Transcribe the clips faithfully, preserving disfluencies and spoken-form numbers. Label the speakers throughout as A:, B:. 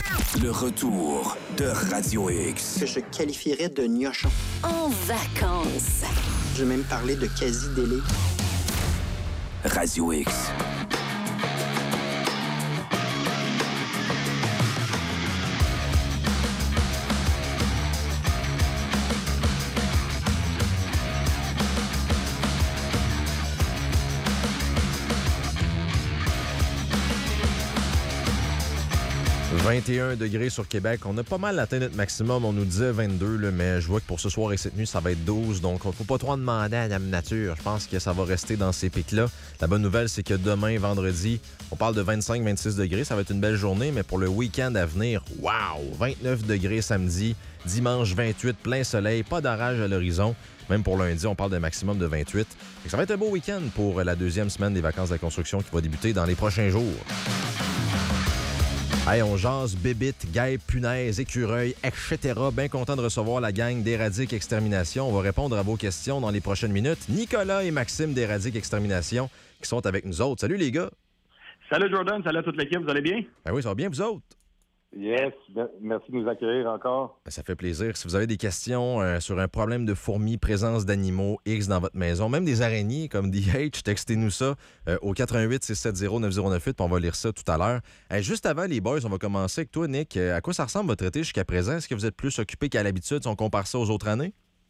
A: Le retour de Radio X.
B: Que je qualifierais de gnochon.
C: En vacances.
B: Je vais même parler de quasi-délai.
A: Radio X.
D: vingt et un degrés sur Québec. On a pas mal atteint notre maximum. On nous disait vingt-deux, là, mais je vois que pour ce soir et cette nuit, ça va être douze. Donc, il ne faut pas trop en demander à Dame Nature. Je pense que ça va rester dans ces pics-là. La bonne nouvelle, c'est que demain, vendredi, on parle de vingt-cinq à vingt-six degrés. Ça va être une belle journée, mais pour le week-end à venir, wow! vingt-neuf degrés samedi, dimanche vingt-huit, plein soleil, pas d'orage à l'horizon. Même pour lundi, on parle d'un maximum de vingt-huit. Et ça va être un beau week-end pour la deuxième semaine des vacances de la construction qui va débuter dans les prochains jours. Hey, on jase, bébites, guêpes, punaises, écureuils, et cetera. Bien content de recevoir la gang d'Éradique Extermination. On va répondre à vos questions dans les prochaines minutes. Nicolas et Maxime d'Éradique Extermination qui sont avec nous autres. Salut les gars!
E: Salut Jordan, salut à toute l'équipe, vous allez bien?
D: Ben oui, ça va bien, vous autres?
E: Yes, merci de nous accueillir encore.
D: Ben, ça fait plaisir. Si vous avez des questions euh, sur un problème de fourmis, présence d'animaux X dans votre maison, même des araignées comme D H, textez-nous ça euh, au quatre un huit six sept zéro neuf zéro neuf huit, puis on va lire ça tout à l'heure. Euh, juste avant, les boys, on va commencer avec toi, Nick. Euh, à quoi ça ressemble votre été jusqu'à présent? Est-ce que vous êtes plus occupé qu'à l'habitude si on compare ça aux autres années?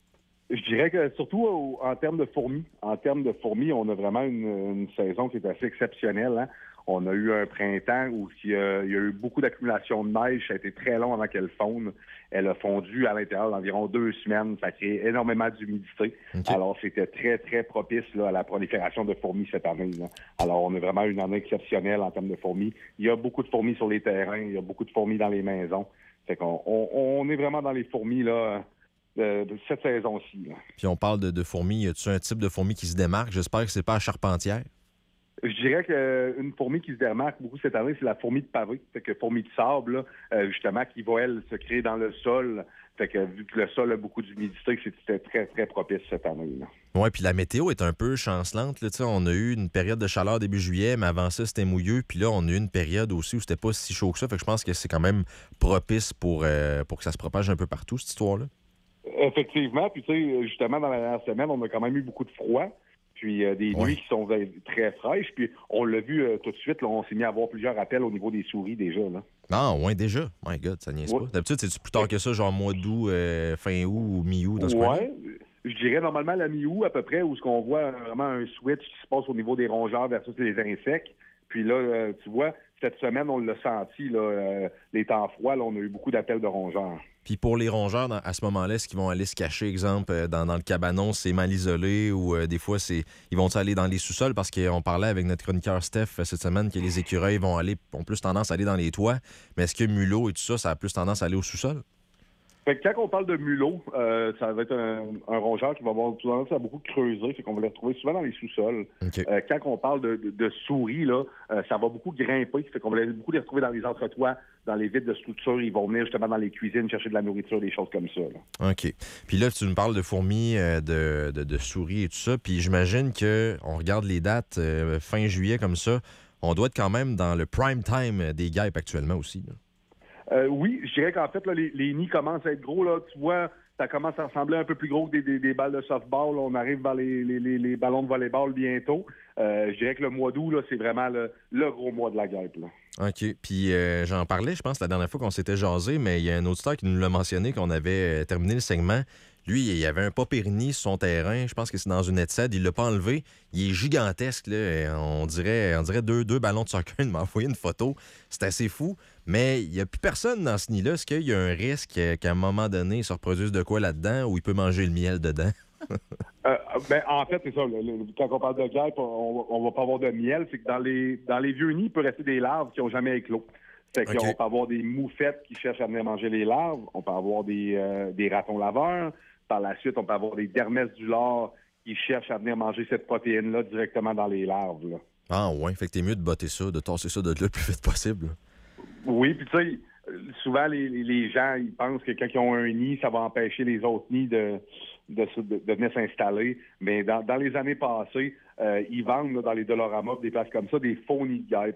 E: Je dirais que surtout au, en termes de fourmis, en termes de fourmis, on a vraiment une, une saison qui est assez exceptionnelle, hein? On a eu un printemps où il y a, il y a eu beaucoup d'accumulation de neige. Ça a été très long avant qu'elle fonde. Elle a fondu à l'intérieur d'environ deux semaines. Ça crée énormément d'humidité. Okay. Alors, c'était très, très propice là, à la prolifération de fourmis cette année, là. Alors, on a vraiment une année exceptionnelle en termes de fourmis. Il y a beaucoup de fourmis sur les terrains. Il y a beaucoup de fourmis dans les maisons. Fait qu'on on, on est vraiment dans les fourmis là, de, de cette saison-ci, là.
D: Puis on parle de, de fourmis. Y a-tu un type de fourmi qui se démarque? J'espère que c'est pas la charpentière.
E: Je dirais qu'une fourmi qui se démarque beaucoup cette année, c'est la fourmi de pavé. Fait que fourmi de sable, là, euh, justement, qui va, elle, se créer dans le sol. Fait que vu que le sol a beaucoup d'humidité, c'était très, très propice cette année, là.
D: Oui, puis la météo est un peu chancelante. Là, on a eu une période de chaleur début juillet, mais avant ça, c'était mouilleux. Puis là, on a eu une période aussi où c'était pas si chaud que ça. Fait que je pense que c'est quand même propice pour, euh, pour que ça se propage un peu partout, cette histoire-là.
E: Effectivement. Puis tu sais, justement, dans la dernière semaine, on a quand même eu beaucoup de froid. Puis euh, des ouais. nuits qui sont euh, très fraîches. Puis on l'a vu euh, tout de suite, là, on s'est mis à avoir plusieurs appels au niveau des souris déjà, là.
D: Ah, ouais, déjà? My God, ça niaise ouais. pas. D'habitude, c'est-tu plus tard que ça, genre mois d'août, euh, fin août ou mi-août dans ce coin-là?
E: Ouais, je dirais normalement la mi-août à peu près, où ce qu'on voit vraiment un switch qui se passe au niveau des rongeurs versus les insectes. Puis là, euh, tu vois, cette semaine, on l'a senti, là, euh, les temps froids, là, on a eu beaucoup d'appels de rongeurs.
D: Puis pour les rongeurs, dans, à ce moment-là, est-ce qu'ils vont aller se cacher, exemple, dans, dans le cabanon, c'est mal isolé, ou euh, des fois, c'est ils vont aller dans les sous-sols? Parce qu'on parlait avec notre chroniqueur Steph cette semaine que les écureuils vont aller ont plus tendance à aller dans les toits. Mais est-ce que mulot et tout ça, ça a plus tendance à aller au sous-sol?
E: Fait que quand on parle de mulot, euh, ça va être un, un rongeur qui va avoir tendance à beaucoup creuser, fait qu'on va les retrouver souvent dans les sous-sols. Okay. Euh, quand on parle de, de, de souris, là, euh, ça va beaucoup grimper, fait qu'on va les, beaucoup les retrouver dans les entretoits, dans les vides de structure. Ils vont venir justement dans les cuisines chercher de la nourriture, des choses comme ça, là.
D: OK. Puis là, tu nous parles de fourmis, euh, de, de, de souris et tout ça, puis j'imagine qu'on regarde les dates euh, fin juillet comme ça, on doit être quand même dans le prime time des guêpes actuellement aussi, là.
E: Euh, oui, je dirais qu'en fait, là, les, les nids commencent à être gros. Là. Tu vois, ça commence à ressembler un peu plus gros que des, des, des balles de softball. Là. On arrive vers les, les, les, les ballons de volleyball bientôt. Euh, je dirais que le mois d'août, là, c'est vraiment le, le gros mois de la guêpe, là.
D: OK. Puis euh, j'en parlais, je pense, la dernière fois qu'on s'était jasé, mais il y a un auditeur qui nous l'a mentionné, qu'on avait euh, terminé le segment. Lui, il y avait un Popérini sur son terrain. Je pense que c'est dans une Etsed. Il l'a pas enlevé. Il est gigantesque, là. On dirait, on dirait deux, deux ballons de soccer. Il m'a envoyé une photo. C'est assez fou. Mais il n'y a plus personne dans ce nid-là. Est-ce qu'il y a un risque qu'à un moment donné, il se reproduise de quoi là-dedans ou il peut manger le miel dedans?
E: euh, ben, en fait, c'est ça. Le, le, quand on parle de guêpe, on, on va pas avoir de miel. C'est que dans les, dans les vieux nids, il peut rester des larves qui n'ont jamais éclos. Fait qu'on okay. peut avoir des moufettes qui cherchent à venir manger les larves. On peut avoir des, euh, des ratons laveurs. Par la suite, on peut avoir des dermès du lard qui cherchent à venir manger cette protéine-là directement dans les larves, là.
D: Ah ouais, fait que t'es mieux de botter ça, de tasser ça de là le plus vite possible.
E: Oui, puis tu sais, souvent les, les gens, ils pensent que quand ils ont un nid, ça va empêcher les autres nids de, de, de, de venir s'installer. Mais dans, dans les années passées, euh, ils vendent là, dans les Doloramas, des places comme ça, des faux nids de guêpes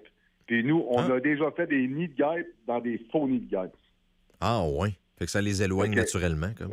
E: Puis nous, on
D: Ah.
E: a déjà fait des nids de guêpes dans des faux nids de guêpes.
D: Ah, ouais. Fait que ça les éloigne
E: Ok.
D: naturellement, comme.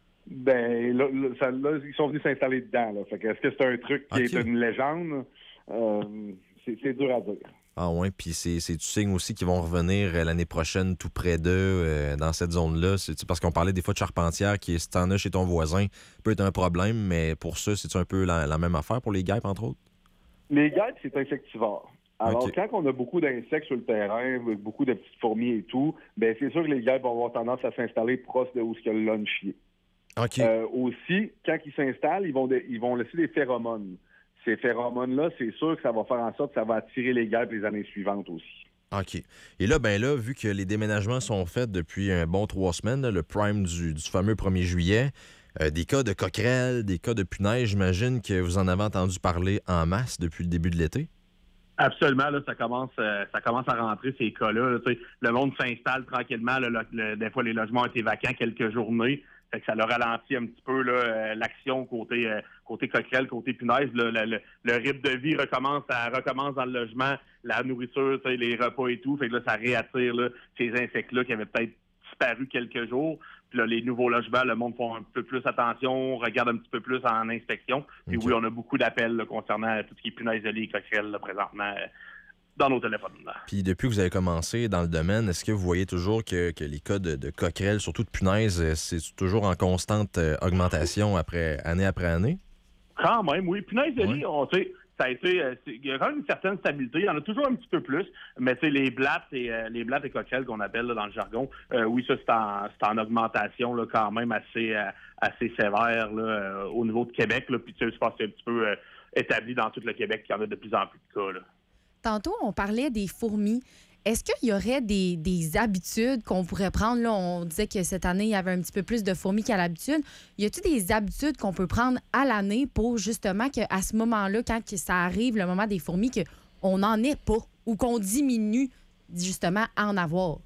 E: Ben, là, là, ça- là, ils sont venus s'installer dedans. Là. Fait que est-ce que c'est un truc qui
D: Ok.
E: est une légende? Euh, c'est, c'est dur à dire.
D: Ah, ouais. Puis c'est, c'est du signe aussi qu'ils vont revenir euh, l'année prochaine tout près d'eux, euh, dans cette zone-là. C'est, tu sais, parce qu'on parlait des fois de charpentière qui, si t'en as chez ton voisin, peut être un problème, mais pour ça, c'est un peu la, la même affaire pour les guêpes, entre autres?
E: Les guêpes, c'est insectivore. Alors,
D: Ok.
E: quand on a beaucoup d'insectes sur le terrain, avec beaucoup de petites fourmis et tout, ben c'est sûr que les guêpes vont avoir tendance à s'installer proche de où ce que le lunch est.
D: OK.
E: Euh, aussi, quand ils s'installent, ils vont, de- ils vont laisser des phéromones. Ces phéromones-là, c'est sûr que ça va faire en sorte que ça va attirer les guêpes les années suivantes aussi.
D: OK. Et là, ben là, vu que les déménagements sont faits depuis un bon trois semaines, là, le prime du, du fameux premier juillet, euh, des cas de coquerelles, des cas de punaises, j'imagine que vous en avez entendu parler en masse depuis le début de l'été?
F: Absolument, là, ça commence euh, ça commence à rentrer ces cas-là. Là, tu sais, le monde s'installe tranquillement. Là, le- le- des fois, les logements ont été vacants quelques journées. Fait que ça leur ralentit un petit peu là, euh, l'action côté euh, côté coquerelle, côté punaise. Là, le, le, le rythme de vie recommence à recommence dans le logement, la nourriture, tu sais, les repas et tout. Fait que là, ça réattire là, ces insectes-là qui avaient peut-être disparu quelques jours. Puis là, les nouveaux logements, le monde font un peu plus attention, regarde un petit peu plus en inspection. Puis
D: Ok.
F: oui, on a beaucoup d'appels là, concernant tout ce qui est punaises de lit et coquerelles là, présentement euh, dans nos téléphones. Là.
D: Puis depuis que vous avez commencé dans le domaine, est-ce que vous voyez toujours que, que les cas de, de coquerelles, surtout de punaises, euh, c'est toujours en constante euh, augmentation après année après année?
F: Quand même, oui. Punaise de lit,
D: Ouais.
F: on sait, ça a été, euh, c'est- il y a quand même une certaine stabilité. Il y en a toujours un petit peu plus, mais tu sais, les blattes et euh, les blattes et coquerelles qu'on appelle là, dans le jargon, euh, oui, ça c'est en, c'est en augmentation là, quand même assez, euh, assez sévère là, euh, au niveau de Québec. Là, puis tu sais, je pense que c'est un petit peu euh, établi dans tout le Québec qu'il y en a de plus en plus de cas. Là.
G: Tantôt, on parlait des fourmis. Est-ce qu'il y aurait des, des habitudes qu'on pourrait prendre? Là, on disait que cette année, il y avait un petit peu plus de fourmis qu'à l'habitude. Y a-t-il des habitudes qu'on peut prendre à l'année pour justement qu'à ce moment-là, quand que ça arrive, le moment des fourmis, qu'on n'en ait pas ou qu'on diminue justement à en avoir?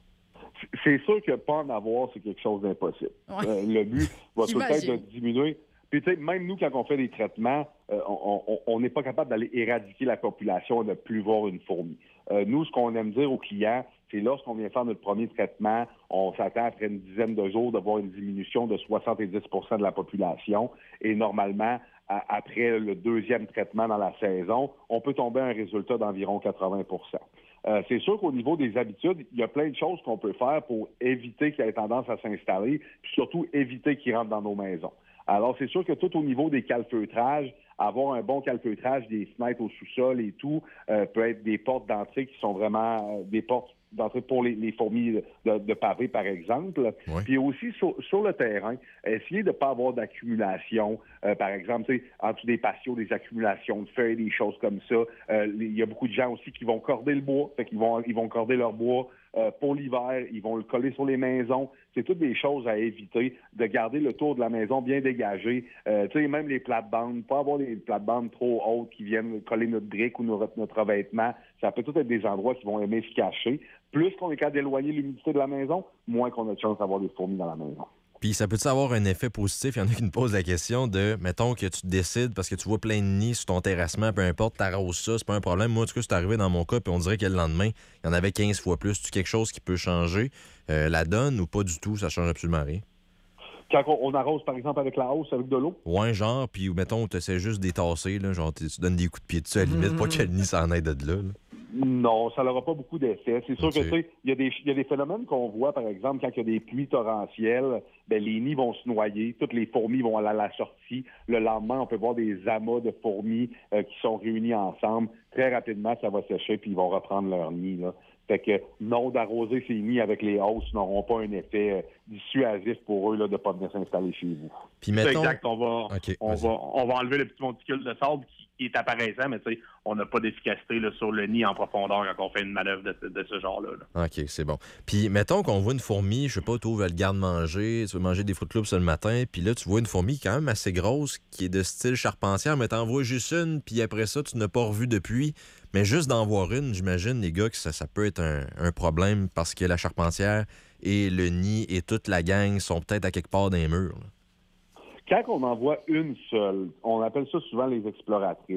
E: C'est sûr que pas en avoir, c'est quelque chose d'impossible.
G: Ouais.
E: Euh, le but va tout être de
G: J'imagine.
E: diminuer. Puis tu sais, même nous, quand on fait des traitements, euh, on- on on n'est pas capable d'aller éradiquer la population et de ne plus voir une fourmi. Euh, nous, ce qu'on aime dire aux clients, c'est lorsqu'on vient faire notre premier traitement, on s'attend après une dizaine de jours de voir une diminution de soixante-dix pour cent de la population. Et normalement, à- après le deuxième traitement dans la saison, on peut tomber à un résultat d'environ quatre-vingts pour cent. Euh, c'est sûr qu'au niveau des habitudes, il y a plein de choses qu'on peut faire pour éviter qu'il ait tendance à s'installer, puis surtout éviter qu'il rentre dans nos maisons. Alors, c'est sûr que tout au niveau des calfeutrages, avoir un bon calfeutrage des fenêtres au sous-sol et tout, euh, peut être des portes d'entrée qui sont vraiment euh, des portes d'entrée pour les, les fourmis de, de pavé, par exemple.
D: Oui.
E: Puis aussi, sur, sur le terrain, essayer de ne pas avoir d'accumulation. Euh, par exemple, tu sais, en dessous des patios, des accumulations de feuilles, des choses comme ça. Euh, les- Il y a beaucoup de gens aussi qui vont corder le bois, fait qu'ils vont, ils vont corder leur bois euh, pour l'hiver, ils vont le coller sur les maisons. C'est toutes des choses à éviter, de garder le tour de la maison bien dégagé. Euh, tu sais, même les plates-bandes, pas avoir des plates-bandes trop hautes qui viennent coller notre brique ou notre, notre revêtement. Ça peut tout être des endroits qui vont aimer se cacher. Plus qu'on est capable d'éloigner l'humidité de la maison, moins qu'on a de chance d'avoir des fourmis dans la maison.
D: Puis ça peut-tu avoir un effet positif? Il y en a qui me posent la question de, mettons que tu décides, parce que tu vois plein de nids sur ton terrassement, peu importe, t'arroses ça, c'est pas un problème. Moi, en tout cas, c'est arrivé dans mon cas, puis on dirait que le lendemain, il y en avait quinze fois plus. C'est quelque chose qui peut changer euh, la donne ou pas du tout? Ça change absolument rien.
E: Quand on, on arrose, par exemple, avec la hausse, avec de l'eau,
D: Ouais, genre, puis mettons, tu essaies juste d'étasser, là, genre, tu tu donnes des coups de pied dessus à la limite, pas que le nid s'en aide de là. là.
E: non, ça n'aura pas beaucoup d'effet. C'est sûr
D: Ok.
E: que, tu sais, il y a des, il y a des phénomènes qu'on voit, par exemple, quand il y a des pluies torrentielles, ben, les nids vont se noyer, toutes les fourmis vont aller à la sortie. Le lendemain, on peut voir des amas de fourmis euh, qui sont réunis ensemble. Très rapidement, ça va sécher, puis ils vont reprendre leur nid, là. Fait que non, d'arroser ces nids avec les hausses n'auront pas un effet euh, dissuasif pour eux là, de ne pas venir s'installer chez vous.
D: Puis
F: C'est
D: mettons...
F: exact. On va,
D: Ok,
F: on,
D: vas-y.
F: va, on va enlever le petit monticule de sable qui, qui est apparaissant, mais tu sais, on n'a pas d'efficacité là, sur le nid en profondeur quand on fait une manœuvre de, ce- de ce genre-là. là.
D: OK, c'est bon. Puis, mettons qu'on voit une fourmi, je sais pas, tu ouvres le garde-manger, tu veux manger des Fruit Loops le matin, puis là, tu vois une fourmi quand même assez grosse, qui est de style charpentière, mais t'en vois juste une, puis après ça, tu n'as pas revu depuis. Mais juste d'en voir une, j'imagine, les gars, que ça, ça peut être un, un problème parce que la charpentière et le nid et toute la gang sont peut-être à quelque part dans les murs. là.
E: Quand on en voit une seule, on appelle ça souvent les exploratrices.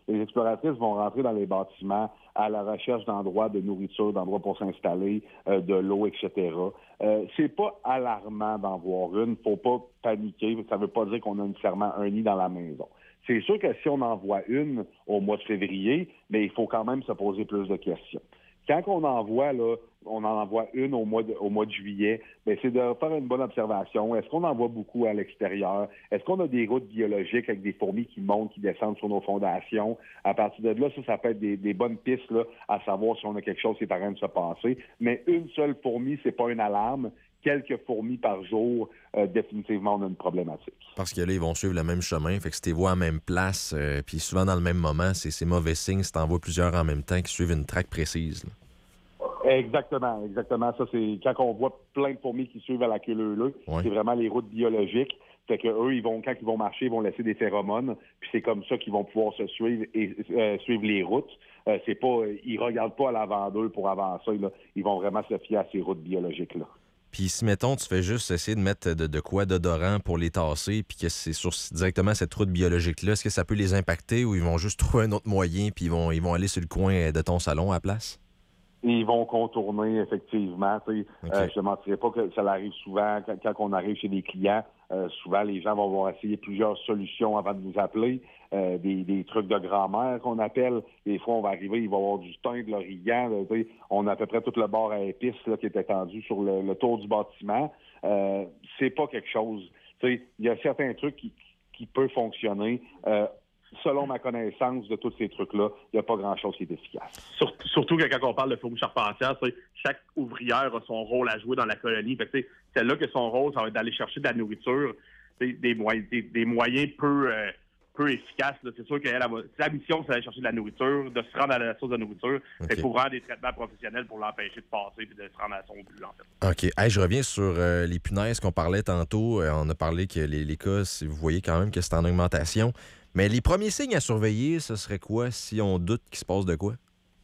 E: Les exploratrices vont rentrer dans les bâtiments à la recherche d'endroits de nourriture, d'endroits pour s'installer, euh, de l'eau, et cetera. Euh, c'est pas alarmant d'en voir une. Faut pas paniquer. Ça veut pas dire qu'on a nécessairement un nid dans la maison. C'est sûr que si on en voit une au mois de février, mais il faut quand même se poser plus de questions. Quand on en voit, là, on en envoie une au mois de, au mois de juillet, bien, c'est de faire une bonne observation. Est-ce qu'on en voit beaucoup à l'extérieur? Est-ce qu'on a des routes biologiques avec des fourmis qui montent, qui descendent sur nos fondations? À partir de là, ça, ça peut être des, des bonnes pistes là, à savoir si on a quelque chose qui est en train de se passer. Mais une seule fourmi, c'est pas une alarme. Quelques fourmis par jour, euh, définitivement, on a une problématique.
D: Parce que là, ils vont suivre le même chemin. Fait que si tu les vois à la même place, euh, puis souvent dans le même moment, c'est, c'est mauvais signe si tu en vois plusieurs en même temps qui suivent une traque précise. Là.
E: Exactement, exactement. Ça, c'est quand on voit plein de fourmis qui suivent à la queue leu-leu,
D: ouais. C'est
E: vraiment les routes biologiques. Fait que eux, ils vont, quand ils vont marcher, ils vont laisser des phéromones, puis c'est comme ça qu'ils vont pouvoir se suivre et euh, suivre les routes. Euh, c'est pas, ils regardent pas à l'avant d'eux pour avancer. Là. Ils vont vraiment se fier à ces routes biologiques-là.
D: Puis si, mettons, tu fais juste essayer de mettre de, de quoi d'odorant pour les tasser, puis que c'est sur directement cette route biologique-là, est-ce que ça peut les impacter ou ils vont juste trouver un autre moyen puis ils vont, ils vont aller sur le coin de ton salon à la place?
E: Ils vont contourner, effectivement. Okay. Euh, je ne mentirais pas que ça arrive souvent quand, quand on arrive chez des clients. Euh, souvent, les gens vont avoir essayé plusieurs solutions avant de nous appeler. Euh, des, des trucs de grand-mère qu'on appelle. Des fois, on va arriver, il va y avoir du thym, de l'origan. Là, on a à peu près tout le bord à épices là, qui est étendu sur le, le tour du bâtiment. Euh, c'est pas quelque chose. Il y a certains trucs qui, qui peuvent fonctionner. Euh, Selon ma connaissance de tous ces trucs-là, il n'y a pas grand-chose qui est efficace.
F: Surtout, surtout que quand on parle de fourmis charpentières, chaque ouvrière a son rôle à jouer dans la colonie. Fait que, celle-là que son rôle, ça va être d'aller chercher de la nourriture, des moyens, des, des moyens peu, euh, peu efficaces. Là. C'est sûr qu'elle a sa mission, c'est d'aller chercher de la nourriture, de se rendre à la source de nourriture. Okay. Il faut vraiment des traitements professionnels pour l'empêcher de passer et de se rendre à son but, en fait.
D: OK. Hey, je reviens sur euh, les punaises qu'on parlait tantôt. Euh, on a parlé que les, les cas, si vous voyez quand même que c'est en augmentation. Mais les premiers signes à surveiller, ce serait quoi si on doute qu'il se passe de quoi?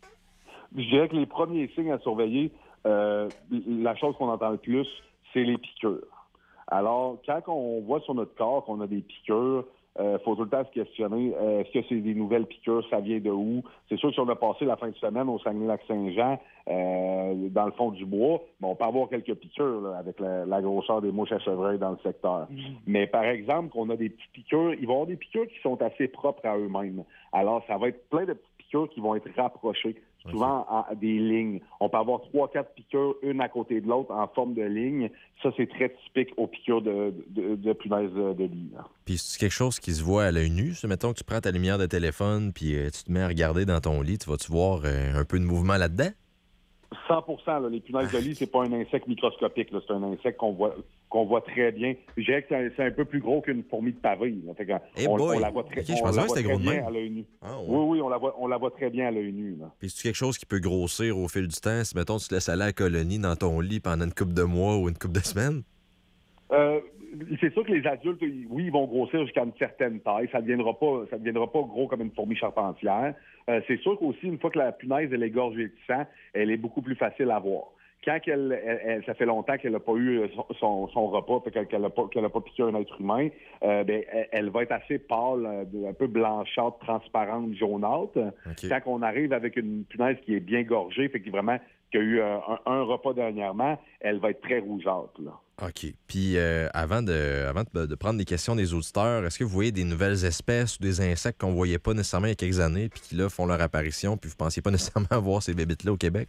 E: Je dirais que les premiers signes à surveiller, euh, la chose qu'on entend le plus, c'est les piqûres. Alors, quand on voit sur notre corps qu'on a des piqûres, il euh, faut tout le temps se questionner, euh, est-ce que c'est des nouvelles piqûres, ça vient de où? C'est sûr que si on a passé la fin de semaine au Saguenay-Lac-Saint-Jean, euh, dans le fond du bois, ben, on peut avoir quelques piqûres là, avec la, la grosseur des mouches à chevreuil dans le secteur. Mmh. Mais par exemple, qu'on a des petites piqûres, ils vont avoir des piqûres qui sont assez propres à eux-mêmes. Alors, ça va être plein de petites piqûres qui vont être rapprochées. Souvent en, des lignes. On peut avoir trois, quatre piqûres, une à côté de l'autre, en forme de ligne. Ça, c'est très typique aux piqûres de, de, de punaises de lit. Là.
D: Puis c'est quelque chose qui se voit à l'œil nu? Mettons que tu prends ta lumière de téléphone puis euh, tu te mets à regarder dans ton lit, tu vas-tu voir euh, un peu de mouvement là-dedans?
E: cent pour cent. Là, les punaises de lit, c'est pas un insecte microscopique. Là. C'est un insecte qu'on voit qu'on voit très bien. Je dirais que c'est un, c'est un peu plus gros qu'une fourmi de pavé.
D: Hey on, on la voit très, okay, on la voit très bien
E: à l'œil nu.
D: Ah, ouais.
E: Oui, oui, on la voit, on la voit très bien à l'œil nu. Là.
D: Puis c'est quelque chose qui peut grossir au fil du temps? Si, mettons, tu te laisses aller à la colonie dans ton lit pendant une couple de mois ou une couple de semaines?
E: Euh, c'est sûr que les adultes, oui, ils vont grossir jusqu'à une certaine taille. Ça ne deviendra pas, ça deviendra pas gros comme une fourmi charpentière. Euh, c'est sûr qu'aussi, une fois que la punaise elle est gorgée de sang, elle est beaucoup plus facile à voir. Quand elle, elle, elle, ça fait longtemps qu'elle n'a pas eu son, son, son repas, qu'elle n'a pas, qu'elle n'a pas piqué un être humain, euh, ben, elle, elle va être assez pâle, un peu blanchâtre, transparente, jaunâtre. Okay. Quand on arrive avec une punaise qui est bien gorgée, fait qu'il vraiment qui a eu un, un, un repas dernièrement, elle va être très rougeâtre. Là.
D: OK. Puis euh, avant, de, avant de, de prendre des questions des auditeurs, est-ce que vous voyez des nouvelles espèces ou des insectes qu'on ne voyait pas nécessairement il y a quelques années puis qui là font leur apparition puis vous ne pensiez pas nécessairement voir ces bébites-là au Québec?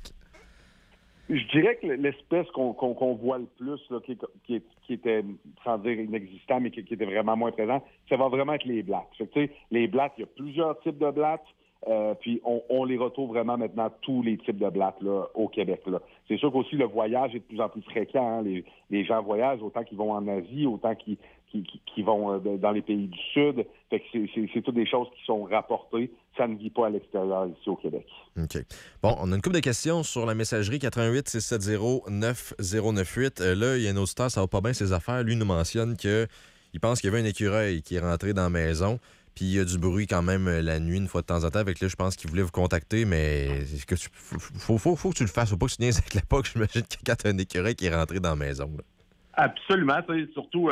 E: Je dirais que l'espèce qu'on, qu'on, qu'on voit le plus, là, qui, qui, qui était, sans dire inexistant, mais qui, qui était vraiment moins présent, ça va vraiment être les blattes. Fait que, les blattes, il y a plusieurs types de blattes. Euh, puis on, on les retrouve vraiment maintenant tous les types de blattes là, au Québec. Là. C'est sûr qu'aussi le voyage est de plus en plus fréquent. Hein. Les, les gens voyagent autant qu'ils vont en Asie, autant qu'ils, qu'ils, qu'ils vont euh, dans les pays du Sud. Fait que c'est, c'est, c'est toutes des choses qui sont rapportées. Ça ne vit pas à l'extérieur ici au Québec.
D: OK. Bon, on a une couple de questions sur la messagerie quatre un huit six sept zéro neuf zéro neuf huit. Euh, là, il y a un auditeur, ça va pas bien ses affaires. Lui nous mentionne qu'il pense qu'il y avait un écureuil qui est rentré dans la maison. Puis il y a du bruit quand même la nuit, une fois de temps en temps. Avec là, je pense qu'il voulait vous contacter, mais est-ce que tu, faut, faut, faut que tu le fasses. Faut pas que tu niaises avec l'époque. J'imagine que quand tu as un écureuil qui est rentré dans la maison. Là.
F: Absolument. Surtout, euh,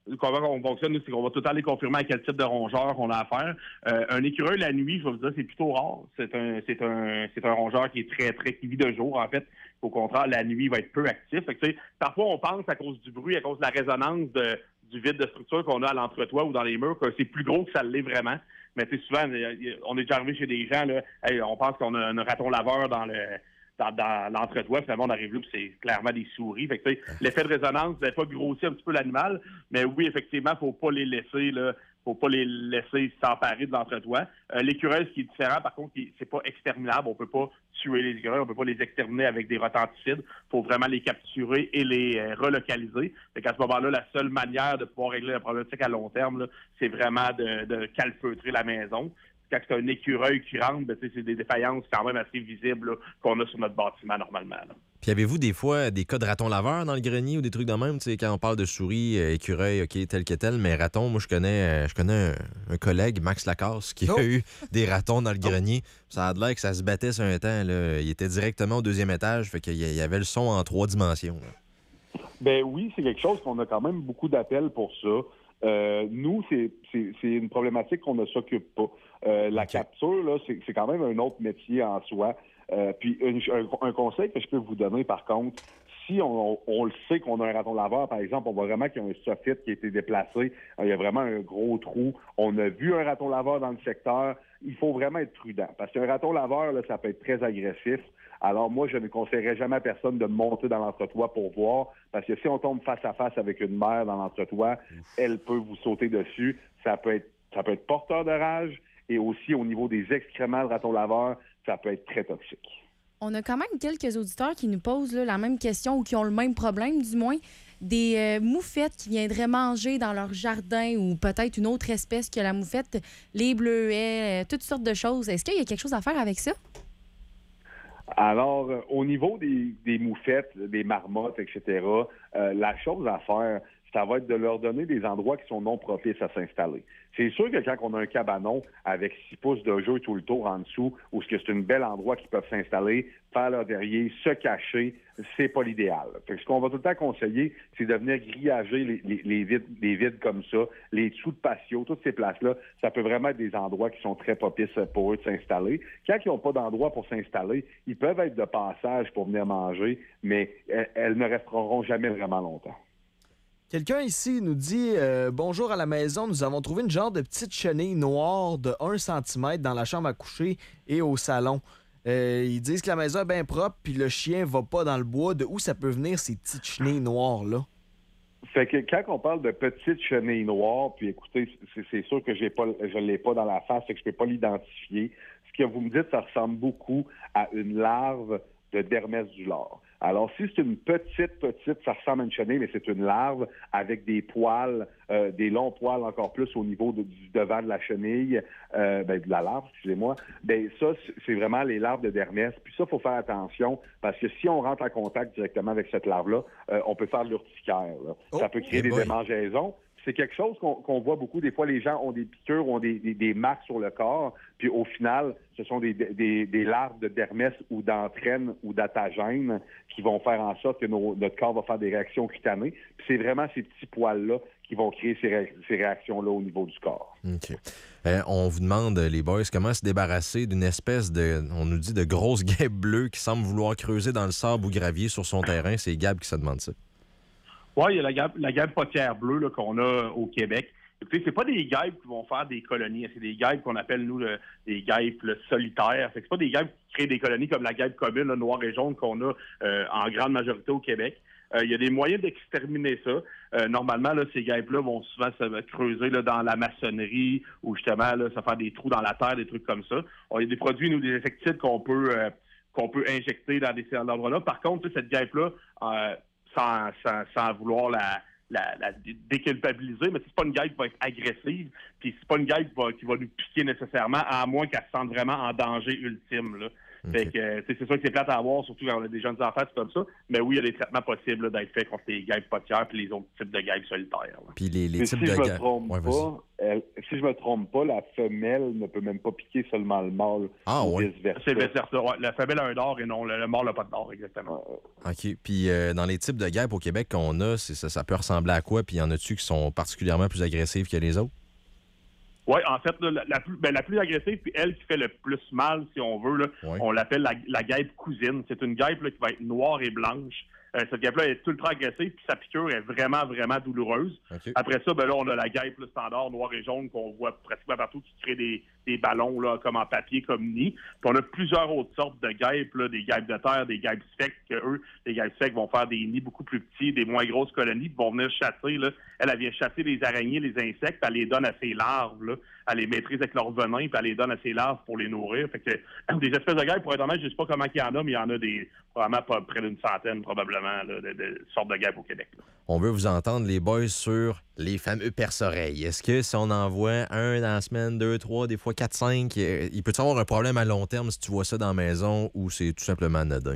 F: comment on fonctionne, nous, c'est qu'on va tout le temps aller confirmer à quel type de rongeur on a affaire. Euh, un écureuil la nuit, je vais vous dire, c'est plutôt rare. C'est un, c'est un, c'est un rongeur qui est très, très, qui vit de jour, en fait. Au contraire, la nuit, il va être peu actif. Fait que, tu sais, parfois, on pense à cause du bruit, à cause de la résonance de, du vide de structure qu'on a à l'entretoit ou dans les murs, que c'est plus gros que ça l'est vraiment. Mais tu sais, souvent, on est déjà arrivé chez des gens, là, hey, on pense qu'on a un raton laveur dans le dans, dans l'entretoit, finalement, on arrive là, puis c'est clairement des souris. Fait que, tu sais, l'effet de résonance ne va pas grossir un petit peu l'animal, mais oui, effectivement, il ne faut pas les laisser, là, faut pas les laisser s'emparer de l'entretoit. Euh, l'écureuil, ce qui est différent, par contre, c'est pas exterminable. On peut pas tuer les écureuils, on peut pas les exterminer avec des rodenticides. Il faut vraiment les capturer et les euh, relocaliser. Fait qu'à ce moment-là, la seule manière de pouvoir régler la problématique à long terme, là, c'est vraiment de, de calfeutrer la maison. Quand c'est un écureuil qui rentre, ben, c'est des défaillances quand même assez visibles là, qu'on a sur notre bâtiment normalement. Là.
D: Puis avez-vous des fois des cas de ratons laveurs dans le grenier ou des trucs de même? Tu sais, quand on parle de souris, euh, écureuil, OK, tel que tel, mais ratons, moi je connais euh, je connais un, un collègue, Max Lacasse, qui oh. a eu des ratons dans le oh. grenier. Ça a l'air que ça se battait sur un temps. Là. Il était directement au deuxième étage, fait qu'il y avait le son en trois dimensions. Là.
E: Ben oui, c'est quelque chose qu'on a quand même beaucoup d'appels pour ça. Euh, nous, c'est, c'est, c'est une problématique qu'on ne s'occupe pas. Euh, la okay. capture, là, c'est, c'est quand même un autre métier en soi. Euh, puis un, un, un conseil que je peux vous donner, par contre, si on, on, on le sait qu'on a un raton laveur, par exemple, on voit vraiment qu'il y a un soffit qui a été déplacé, il y a vraiment un gros trou, on a vu un raton laveur dans le secteur, il faut vraiment être prudent. Parce qu'un raton laveur, là, ça peut être très agressif. Alors moi, je ne conseillerais jamais à personne de monter dans l'entretoit pour voir, parce que si on tombe face à face avec une mère dans l'entretoit, elle peut vous sauter dessus. Ça peut être, ça peut être porteur de rage, et aussi au niveau des excréments de raton laveur, ça peut être très toxique.
G: On a quand même quelques auditeurs qui nous posent là, la même question ou qui ont le même problème, du moins. Des euh, moufettes qui viendraient manger dans leur jardin ou peut-être une autre espèce que la moufette, les bleuets, euh, toutes sortes de choses. Est-ce qu'il y a quelque chose à faire avec ça?
E: Alors, euh, au niveau des, des moufettes, des marmottes, et cetera, euh, la chose à faire, ça va être de leur donner des endroits qui sont non propices à s'installer. C'est sûr que quand on a un cabanon avec six pouces de jeu tout le tour en dessous, où c'est un bel endroit qu'ils peuvent s'installer, faire leur derrière, se cacher, c'est pas l'idéal. Fait que ce qu'on va tout le temps conseiller, c'est de venir grillager les, les, les, vides, les vides comme ça, les dessous de patio, toutes ces places-là, ça peut vraiment être des endroits qui sont très propices pour eux de s'installer. Quand ils n'ont pas d'endroit pour s'installer, ils peuvent être de passage pour venir manger, mais elles, elles ne resteront jamais vraiment longtemps.
H: Quelqu'un ici nous dit euh, « Bonjour à la maison, nous avons trouvé une genre de petite chenille noire de un centimètre dans la chambre à coucher et au salon. Euh, ils disent que la maison est bien propre puis le chien va pas dans le bois. De où ça peut venir ces petites chenilles noires-là? »
E: Fait que quand on parle de petites chenilles noires, puis écoutez, c'est, c'est sûr que j'ai pas, je ne l'ai pas dans la face, fait que je peux pas l'identifier. Ce que vous me dites, ça ressemble beaucoup à une larve de Dermès du Lard. Alors, si c'est une petite, petite, ça ressemble à une chenille, mais c'est une larve avec des poils, euh, des longs poils encore plus au niveau de, du devant de la chenille, euh, ben, de la larve, excusez-moi, ben ça, c'est vraiment les larves de Dermès. Puis ça, il faut faire attention, parce que si on rentre en contact directement avec cette larve-là, euh, on peut faire de l'urticaire. Là. Oh, ça peut créer des boy. démangeaisons. C'est quelque chose qu'on, qu'on voit beaucoup. Des fois, les gens ont des piqûres, ont des, des, des marques sur le corps, puis au final, ce sont des, des, des larves de dermès ou d'entraîne ou d'attagène qui vont faire en sorte que nos, notre corps va faire des réactions cutanées. Puis c'est vraiment ces petits poils-là qui vont créer ces, ré, ces réactions-là au niveau du corps.
D: OK. Euh, on vous demande, les boys, comment se débarrasser d'une espèce de, on nous dit, de grosse guêpe bleue qui semble vouloir creuser dans le sable ou gravier sur son terrain. C'est Gab qui se demande ça.
F: Oui, il y a la guêpe, la guêpe potière bleue là, qu'on a au Québec. Écoutez, c'est pas des guêpes qui vont faire des colonies. C'est des guêpes qu'on appelle, nous, le, des guêpes le, solitaires. Fait que c'est pas des guêpes qui créent des colonies comme la guêpe commune, là, noire et jaune, qu'on a euh, en grande majorité au Québec. Il euh, y a des moyens d'exterminer ça. Euh, normalement, là, ces guêpes-là vont souvent se creuser là, dans la maçonnerie ou justement là, se faire des trous dans la terre, des trucs comme ça. Il y a des produits, nous, des insecticides qu'on peut euh, qu'on peut injecter dans des dans endroits-là. Par contre, cette guêpe-là, euh, Sans, sans, sans vouloir la, la, la déculpabiliser, mais c'est pas une guêpe qui va être agressive, puis c'est pas une guêpe qui va, qui va nous piquer nécessairement, à moins qu'elle se sente vraiment en danger ultime. Là. Okay. Fait que, euh, c'est sûr que c'est plate à avoir, surtout quand on a des jeunes enfants, c'est comme ça. Mais oui, il y a des traitements possibles là, d'être faits contre les guêpes potières et les autres types de guêpes solitaires. Là.
D: Puis les, les
E: Mais
D: types
E: si
D: de
E: je me
D: guêpes.
E: trompe
D: Ouais,
E: pas, elle, si je me trompe pas, la femelle ne peut même pas piquer seulement le mâle.
D: Ah,
E: ou
D: ouais.
E: vice-versa.
F: C'est vice-versa. Ouais, la femelle a un dard et non, le, le mâle n'a pas de dard, exactement.
D: OK. Puis euh, dans les types de guêpes au Québec qu'on a, c'est, ça, ça peut ressembler à quoi? Puis y en a-tu qui sont particulièrement plus agressives que les autres?
F: Oui, en fait, là, la, la, plus, ben, la plus agressive, puis elle qui fait le plus mal, si on veut, là,
D: ouais.
F: on l'appelle la, la guêpe cousine. C'est une guêpe là, qui va être noire et blanche. Euh, cette guêpe-là est ultra agressive, puis sa piqûre est vraiment, vraiment douloureuse.
D: Okay.
F: Après ça, ben là, on a la guêpe là, standard noire et jaune qu'on voit pratiquement partout, qui crée des, des ballons là, comme en papier, comme nid. Puis on a plusieurs autres sortes de guêpes, là, des guêpes de terre, des guêpes secs, que eux, les guêpes secs vont faire des nids beaucoup plus petits, des moins grosses colonies, puis vont venir chasser. Là. Elle, elle vient chasser les araignées, les insectes, puis elle les donne à ses larves. Là. Elle les maîtrise avec leur venin, puis elle les donne à ses larves pour les nourrir. Fait que des espèces de guêpes, pour être honnête, je ne sais pas comment il y en a, mais il y en a des probablement pas près d'une centaine, probablement, là, de, de sortes de guêpes au Québec. Là.
D: On veut vous entendre, les boys, sur les fameux perce-oreilles. Est-ce que si on en voit un dans la semaine, deux, trois, des fois quatre, cinq, il peut-tu avoir un problème à long terme si tu vois ça dans la maison ou c'est tout simplement anodin?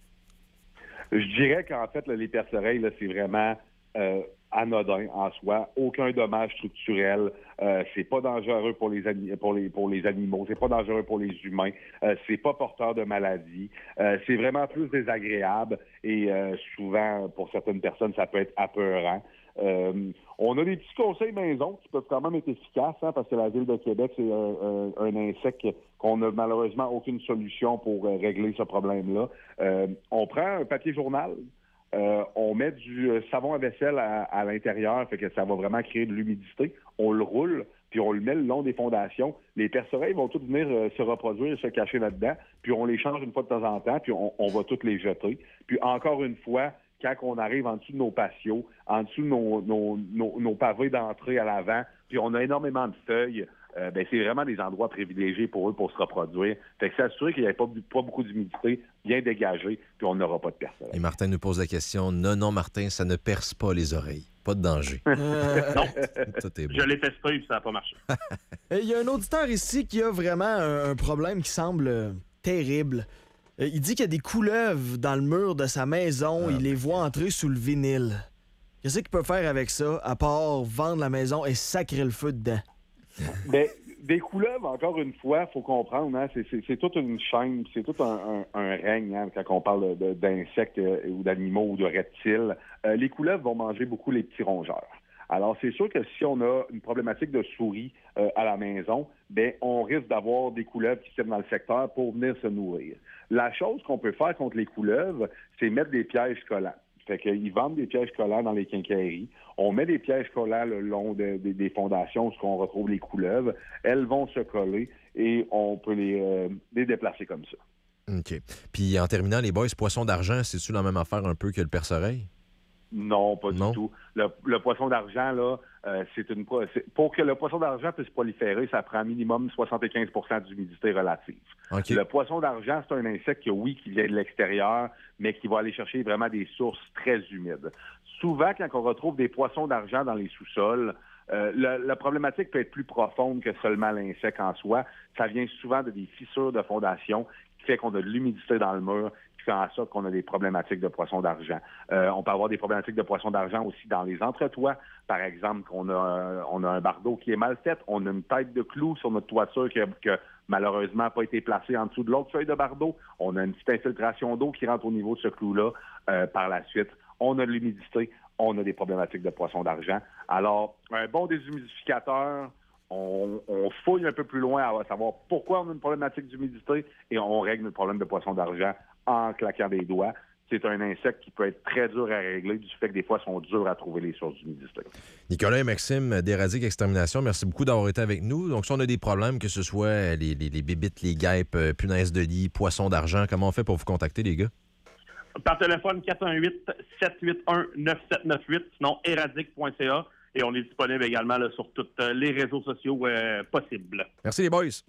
D: Là?
E: Je dirais qu'en fait, là, les perce-oreilles, là, c'est vraiment euh, anodin en soi. Aucun dommage structurel. Euh, c'est pas dangereux pour les, ani- pour les, pour les animaux. C'est pas dangereux pour les humains. Euh, c'est pas porteur de maladie. Euh, c'est vraiment plus désagréable et euh, souvent, pour certaines personnes, ça peut être apeurant. Euh, on a des petits conseils maison qui peuvent quand même être efficaces, hein, parce que la Ville de Québec, c'est un, un, un insecte qu'on n'a malheureusement aucune solution pour euh, régler ce problème-là. Euh, on prend un papier journal, euh, on met du euh, savon à vaisselle à, à l'intérieur, fait que ça va vraiment créer de l'humidité. On le roule, puis on le met le long des fondations. Les perce-oreilles vont toutes venir euh, se reproduire et se cacher là-dedans, puis on les change une fois de temps en temps, puis on, on va toutes les jeter. Puis encore une fois, quand on arrive en dessous de nos patios, en dessous de nos, nos, nos, nos pavés d'entrée à l'avant, puis on a énormément de feuilles, euh, ben c'est vraiment des endroits privilégiés pour eux pour se reproduire. Fait que s'assurer qu'il n'y ait pas, pas beaucoup d'humidité, bien dégagé, puis on n'aura pas de perce-oreille.
D: Et Martin nous pose la question. Non, non, Martin, ça ne perce pas les oreilles. Pas de danger.
F: Non,
D: Tout est beau.
F: je l'ai testé et ça n'a pas marché.
H: Il y a un auditeur ici qui a vraiment un, un problème qui semble euh, terrible. Euh, il dit qu'il y a des couleuvres dans le mur de sa maison.
D: Ah.
H: Il les voit entrer sous le vinyle. Qu'est-ce qu'il peut faire avec ça, à part vendre la maison et sacrer le feu dedans?
E: Ben, des couleuvres, encore une fois, il faut comprendre, hein, c'est, c'est, c'est toute une chaîne, c'est tout un, un, un règne, hein, quand on parle de, d'insectes euh, ou d'animaux ou de reptiles. Euh, les couleuvres vont manger beaucoup les petits rongeurs. Alors, c'est sûr que si on a une problématique de souris euh, à la maison, ben, on risque d'avoir des couleuvres qui tiennent dans le secteur pour venir se nourrir. La chose qu'on peut faire contre les couleuvres, c'est mettre des pièges collants. Fait qu'ils vendent des pièges collants dans les quincailleries. On met des pièges collants le long de, de, des fondations où on retrouve les couleuvres. Elles vont se coller et on peut les, euh, les déplacer comme ça.
D: OK. Puis en terminant, les boys, poisson d'argent, c'est-tu la même affaire un peu que le perce-oreille?
E: Non, pas
D: Non.
E: du tout. Le, le poisson d'argent, là, euh, c'est une c'est, pour que le poisson d'argent puisse proliférer, ça prend minimum soixante-quinze pour cent d'humidité relative.
D: OK.
E: Le poisson d'argent, c'est un insecte que, oui, qui vient de l'extérieur, mais qui va aller chercher vraiment des sources très humides. Souvent, quand on retrouve des poissons d'argent dans les sous-sols, euh, la, la problématique peut être plus profonde que seulement l'insecte en soi. Ça vient souvent de des fissures de fondation qui fait qu'on a de l'humidité dans le mur, qui fait en sorte qu'on a des problématiques de poissons d'argent. Euh, on peut avoir des problématiques de poissons d'argent aussi dans les entretoits. Par exemple, qu'on a, un, on a un bardeau qui est mal fait, on a une tête de clou sur notre toiture qui a, qui a malheureusement pas été placée en dessous de l'autre feuille de bardeau. On a une petite infiltration d'eau qui rentre au niveau de ce clou-là. Euh, par la suite, on a de l'humidité, on a des problématiques de poissons d'argent. Alors, un bon déshumidificateur, on, on fouille un peu plus loin à savoir pourquoi on a une problématique d'humidité et on règle le problème de poissons d'argent en claquant des doigts. C'est un insecte qui peut être très dur à régler du fait que des fois, ils sont durs à trouver les sources d'humidité.
D: Nicolas et Maxime d'Éradique Extermination, merci beaucoup d'avoir été avec nous. Donc, si on a des problèmes, que ce soit les, les, les bébites, les guêpes, euh, punaises de lit, poissons d'argent, comment on fait pour vous contacter, les gars?
F: Par téléphone, quatre un huit, sept huit un, neuf sept neuf huit, sinon éradique point c a. Et on est disponible également là, sur tous les réseaux sociaux euh, possibles.
D: Merci, les boys.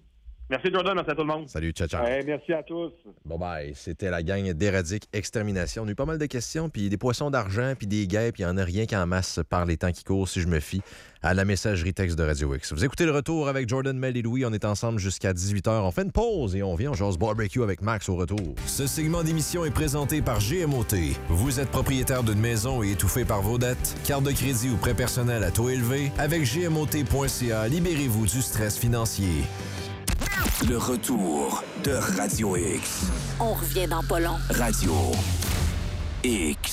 F: Merci Jordan, merci à tout le monde.
D: Salut, ciao, ciao.
E: Hey, merci à tous.
D: Bye bye. C'était la gang d'Éradique Extermination. On a eu pas mal de questions, puis des poissons d'argent, puis des guêpes, puis il n'y en a rien qu'en masse par les temps qui courent si je me fie à la messagerie texte de Radio X. Vous écoutez le retour avec Jordan, Mel et Louis. On est ensemble jusqu'à dix-huit heures. On fait une pause et on vient, on jase barbecue avec Max au retour.
A: Ce segment d'émission est présenté par G M O T. Vous êtes propriétaire d'une maison et étouffé par vos dettes? Carte de crédit ou prêt personnel à taux élevé? Avec G M O T point C A, libérez-vous du stress financier.
I: Le retour de Radio X.
C: On revient dans pas long.
I: Radio X.